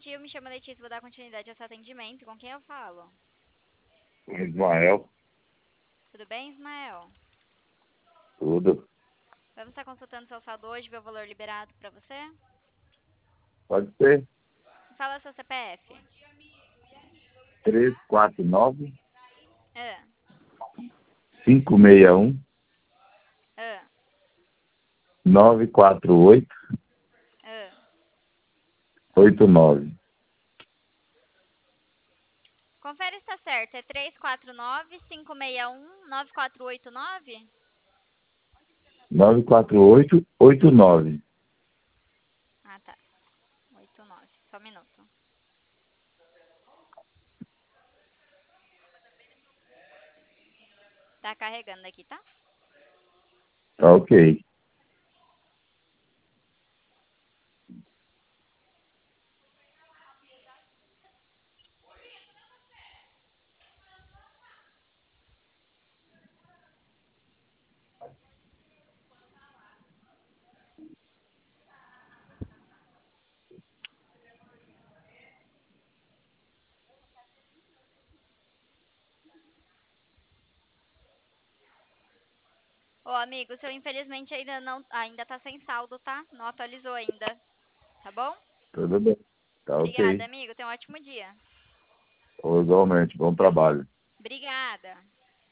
dia, eu me chamo Letícia, vou dar continuidade a esse atendimento. Com quem eu falo? Ismael, Tudo bem, Ismael? tudo. Vamos estar consultando seu saldo hoje, ver o valor liberado pra você? Pode ser Fala seu CPF. 349 Ah, 561 ah, 948 ah. 89. Confere se tá certo. É 349-561-9489? 94889. Ah, tá. 89. Só um minuto. Tá carregando aqui, tá? Tá ok. Ô, amigo, o seu infelizmente ainda tá sem saldo, tá? Não atualizou ainda. Tá bom? Tudo bem. Tá Obrigada, ok. amigo. Tenha um ótimo dia. Igualmente, bom trabalho. Obrigada.